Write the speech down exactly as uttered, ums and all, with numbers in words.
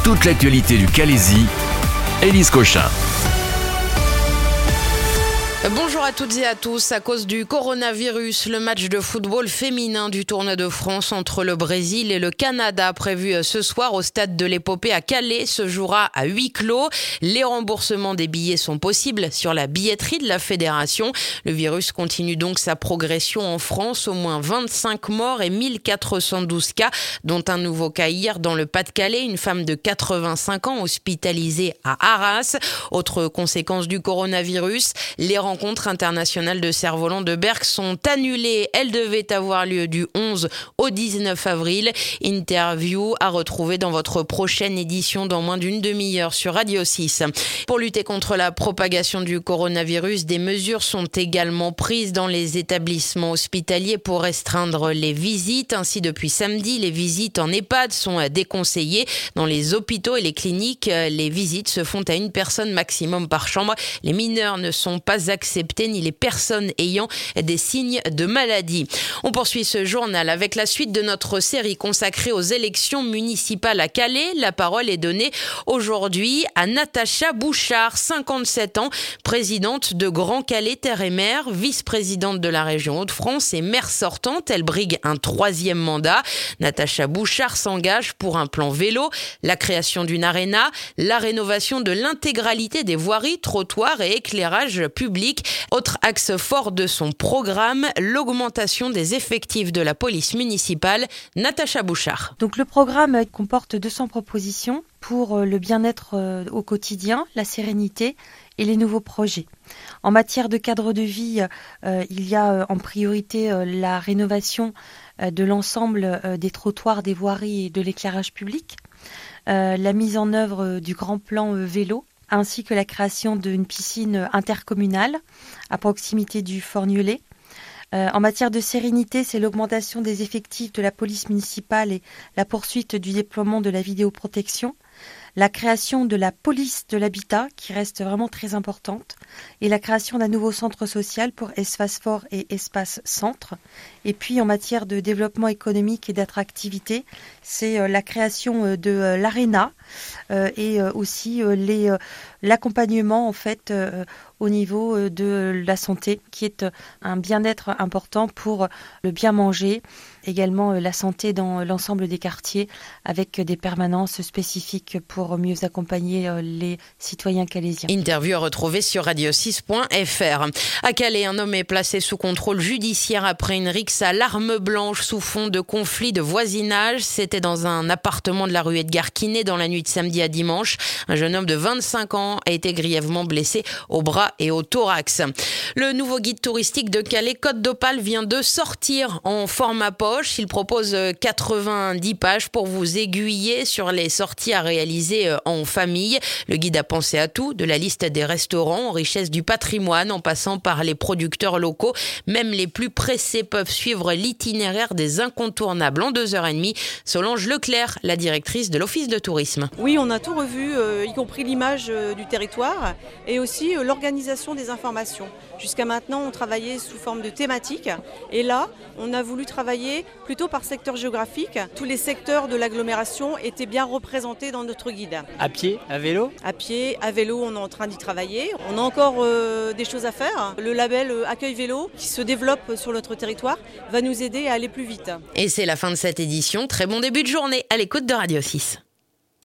toute l'actualité du Calaisis, Élise Cochin. Bonjour à toutes et à tous. À cause du coronavirus, le match de football féminin du Tournoi de France entre le Brésil et le Canada prévu ce soir au stade de l'Épopée à Calais se jouera à huis clos. Les remboursements des billets sont possibles sur la billetterie de la fédération. Le virus continue donc sa progression en France. Au moins vingt-cinq morts et mille quatre cent douze cas, dont un nouveau cas hier dans le Pas-de-Calais. Une femme de quatre-vingt-cinq ans hospitalisée à Arras. Autre conséquence du coronavirus, les rencontres internationales de cerf-volant de Berck sont annulées. Elles devaient avoir lieu du onze au dix-neuf avril. Interview à retrouver dans votre prochaine édition dans moins d'une demi-heure sur Radio six. Pour lutter contre la propagation du coronavirus, des mesures sont également prises dans les établissements hospitaliers pour restreindre les visites. Ainsi, depuis samedi, les visites en EHPAD sont déconseillées. Dans les hôpitaux et les cliniques, les visites se font à une personne maximum par chambre. Les mineurs ne sont pas acceptés ni les personnes ayant des signes de maladie. On poursuit ce journal avec la suite de notre série consacrée aux élections municipales à Calais. La parole est donnée aujourd'hui à Natacha Bouchard, cinquante-sept ans, présidente de Grand Calais Terre et Mer, vice-présidente de la région Hauts-de-France et maire sortante. Elle brigue un troisième mandat. Natacha Bouchard s'engage pour un plan vélo, la création d'une aréna, la rénovation de l'intégralité des voiries, trottoirs et éclairage public. Autre axe fort de son programme, l'augmentation des effectifs de la police municipale. Natacha Bouchard. Donc le programme comporte deux cents propositions pour le bien-être au quotidien, la sérénité et les nouveaux projets. En matière de cadre de vie, euh, il y a en priorité euh, la rénovation euh, de l'ensemble euh, des trottoirs, des voiries et de l'éclairage public, euh, la mise en œuvre euh, du grand plan euh, vélo, ainsi que la création d'une piscine intercommunale à proximité du Fort-Nieulé. Euh, en matière de sérénité, c'est l'augmentation des effectifs de la police municipale et la poursuite du déploiement de la vidéoprotection, la création de la police de l'habitat, qui reste vraiment très importante, et la création d'un nouveau centre social pour Espace Fort et Espace Centre. Et puis en matière de développement économique et d'attractivité, c'est la création de l'Arena euh, et aussi les, l'accompagnement en fait euh, au niveau de la santé, qui est un bien-être important pour le bien manger, également la santé dans l'ensemble des quartiers avec des permanences spécifiques pour mieux accompagner les citoyens calaisiens. Interview à retrouver sur radio six point f r. À Calais, un homme est placé sous contrôle judiciaire après une rixe à l'arme blanche sous fond de conflit de voisinage. C'était dans un appartement de la rue Edgar Quinet dans la nuit de samedi à dimanche. Un jeune homme de vingt-cinq ans a été grièvement blessé au bras et au thorax. Le nouveau guide touristique de Calais, Côte d'Opale, vient de sortir en format poche. Il propose quatre-vingt-dix pages pour vous aiguiller sur les sorties à réaliser en famille. Le guide a pensé à tout, de la liste des restaurants aux richesses du patrimoine en passant par les producteurs locaux. Même les plus pressés peuvent suivre l'itinéraire des incontournables en deux heures et demie. Solange Leclerc, la directrice de l'Office de tourisme. Oui, on a tout revu, euh, y compris l'image euh, du territoire et aussi euh, l'organisation des informations. Jusqu'à maintenant, on travaillait sous forme de thématique et là, on a voulu travailler plutôt par secteur géographique. Tous les secteurs de l'agglomération étaient bien représentés dans notre guide. À pied, à vélo ? À pied, à vélo, on est en train d'y travailler. On a encore euh, des choses à faire. Le label euh, Accueil Vélo, qui se développe sur notre territoire, va nous aider à aller plus vite. Et c'est la fin de cette édition. Très bon début de journée à l'écoute de Radio six.